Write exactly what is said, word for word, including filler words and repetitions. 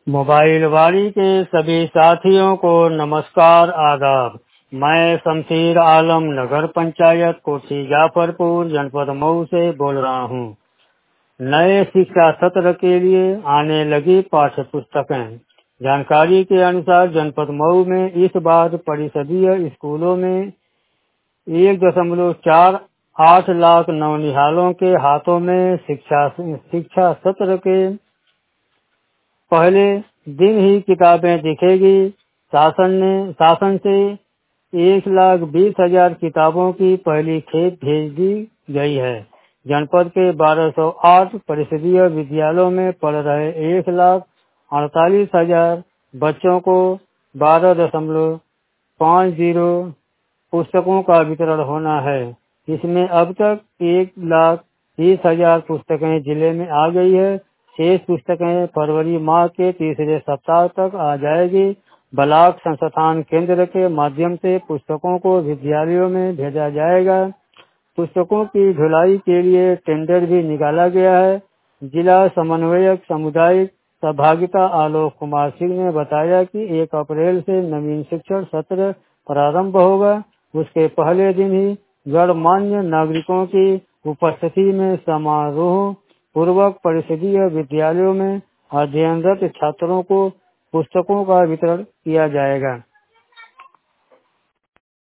Mobile वाणी के सभी साथियों को नमस्कार आदाब। मैं शमशीर आलम नगर पंचायत कोठी जाफरपुर जनपद मऊ से बोल रहा हूँ। नए शिक्षा सत्र के लिए आने लगी पाठ्य पुस्तकें। जानकारी के अनुसार जनपद मऊ में इस बार परिषदीय स्कूलों में एक दशमलव चार आठ लाख नवनिहालों के हाथों में शिक्षा शिक्षा सत्र के पहले दिन ही किताबें दिखेगी। शासन ने शासन से एक लाख बीस हजार किताबों की पहली खेप भेज दी गई है। जनपद के बारह सौ आठ परिषदीय विद्यालयों में पढ़ रहे एक लाख अड़तालीस हजार बच्चों को बारह दशमलव पाँच जीरो पुस्तकों का वितरण होना है। इसमें अब तक एक लाख तीस हजार पुस्तकें जिले में आ गई है। शेष पुस्तकें फरवरी माह के तीसरे सप्ताह तक आ जाएगी। ब्लॉक संस्थान केंद्र के माध्यम से पुस्तकों को विद्यालयों में भेजा जाएगा। पुस्तकों की ढुलाई के लिए टेंडर भी निकाला गया है। जिला समन्वयक सामुदायिक सहभागिता आलोक कुमार सिंह ने बताया कि एक अप्रैल से नवीन शिक्षण सत्र प्रारंभ होगा। उसके पहले दिन ही गणमान्य नागरिकों की उपस्थिति में समारोह पूर्वक परिषदीय विद्यालयों में अध्ययनरत छात्रों को पुस्तकों का वितरण किया जाएगा।